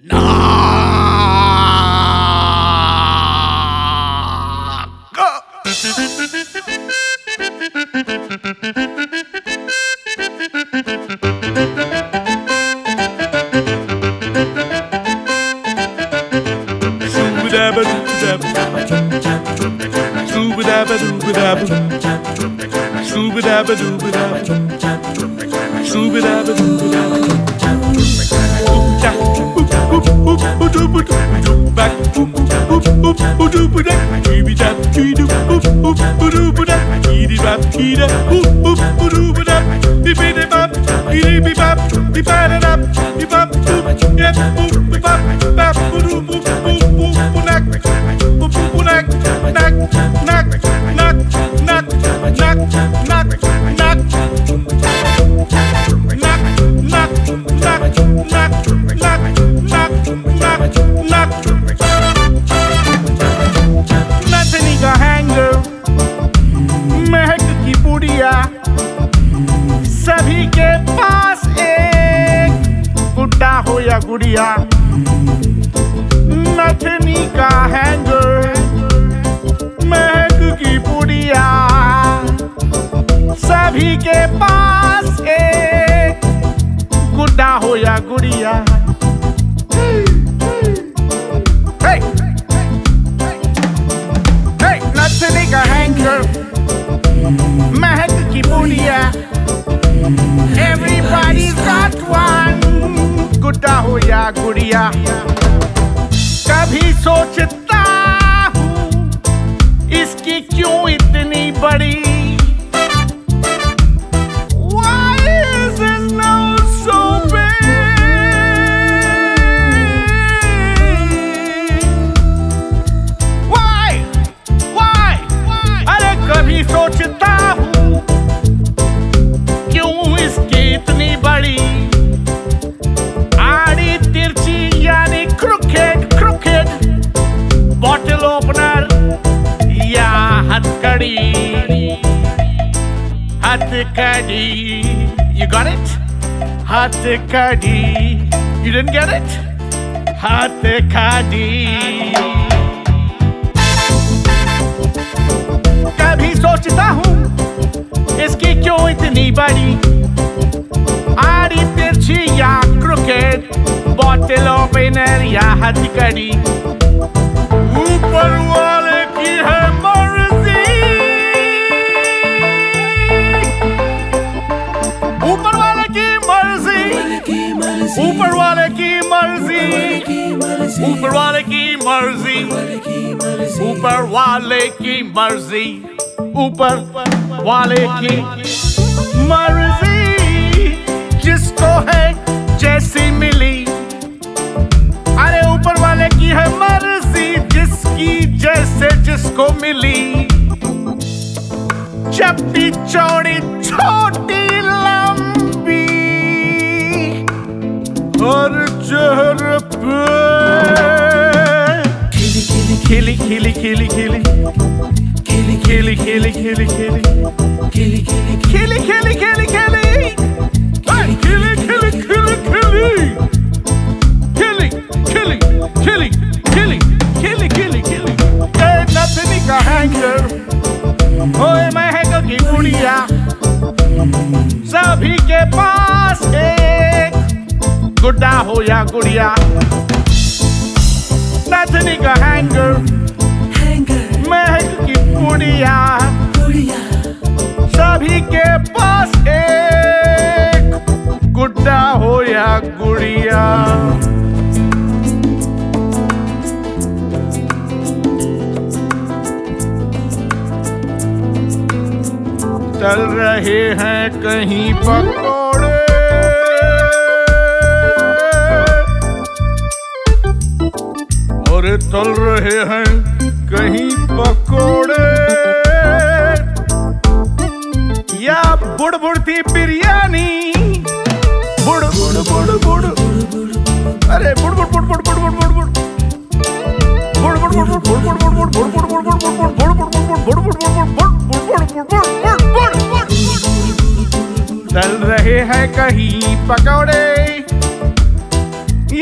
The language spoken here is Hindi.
सभी के पास एक गुड्डा हो या गुड़िया, नथनी का हैंगर, महक की पुड़िया। सभी के पास एक गुड्डा हो या गुड़िया। नथनी का हैंगर, महक की पुड़िया। Everybody's got one, गुड्डा हो या गुड़िया। कभी सोचता हूँ इसकी क्यों इतनी बड़ी। Why is his nose so big? Why? अरे कभी सोचता हूँ इतनी बड़ी। आड़ी तिरछी यानी क्रुकेड, बॉटल ओपनर या हथकड़ी। You got it? हथकड़ी। You didn't get it? हथकड़ी। कभी सोचता हूँ इसकी क्यों इतनी बड़ी। आड़ी तिरछी या क्रिकेट, बॉटल ओपनर या हथकड़ी। ऊपर वाले की है मर्जी, ऊपर वाले की मर्जी, ऊपर वाले की मर्जी, ऊपर वाले की मर्जी, ऊपर वाले की मर्जी, ऊपर वाले की मर्जी। जिसको है जैसी मिली, अरे ऊपर वाले की है मर्जी, जिसकी जैसे जिसको मिली। चप्पी चौड़ी छोटी लंबी, हर चेहरे पे खिली खिली खिली खिली खिली खिली खिली खिली खिली खिली खिली खिली खिली खिली नथनी का हैंगर, ओए महक की पुड़िया। सभी के पास एक गुड्डा हो या गुड़िया। नथनी का हैंगर, महक की पुड़िया। सभी के पास एक गुड्डा हो या गुड़िया। चल रहे हैं कहीं पकोड़े, और तल रहे हैं कहीं पकोड़े, या बुड़बुड़ती बिरयानी। बुड़ बुड़ बुड़ बुड़, अरे बुड़ बुड़ बुड़ बुड़ बुड़ बुड़ बुड़ बुड़ बुड़ बुड़ बुड़ बुड़ बुड़ बुड़ बुड़ बुड़ बुड़ बुड़ बुड़ तल रहे हैं कहीं पकौड़े,